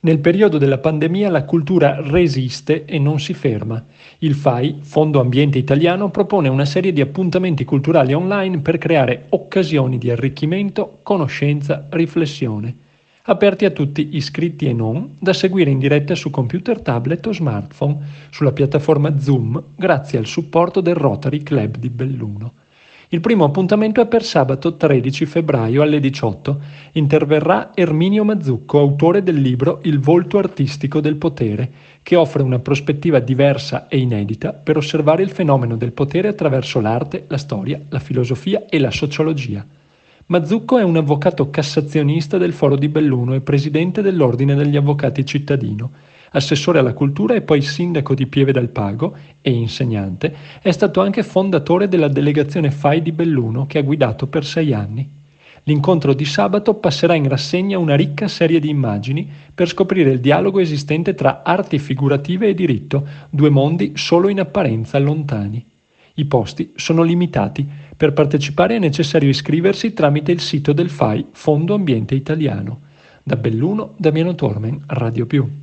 Nel periodo della pandemia la cultura resiste e non si ferma. Il FAI, Fondo Ambiente Italiano, propone una serie di appuntamenti culturali online per creare occasioni di arricchimento, conoscenza, riflessione. Aperti a tutti, iscritti e non, da seguire in diretta su computer, tablet o smartphone, sulla piattaforma Zoom, grazie al supporto del Rotary Club di Belluno. Il primo appuntamento è per sabato 13 febbraio alle 18. Interverrà Erminio Mazzucco, autore del libro Il volto artistico del potere, che offre una prospettiva diversa e inedita per osservare il fenomeno del potere attraverso l'arte, la storia, la filosofia e la sociologia. Mazzucco è un avvocato cassazionista del Foro di Belluno e presidente dell'Ordine degli Avvocati Cittadino. Assessore alla cultura e poi sindaco di Pieve dal Pago e insegnante, è stato anche fondatore della delegazione FAI di Belluno che ha guidato per 6 anni. L'incontro di sabato passerà in rassegna una ricca serie di immagini per scoprire il dialogo esistente tra arti figurative e diritto, due mondi solo in apparenza lontani. I posti sono limitati. Per partecipare è necessario iscriversi tramite il sito del FAI, Fondo Ambiente Italiano. Da Belluno, Damiano Tormen, Radio Più.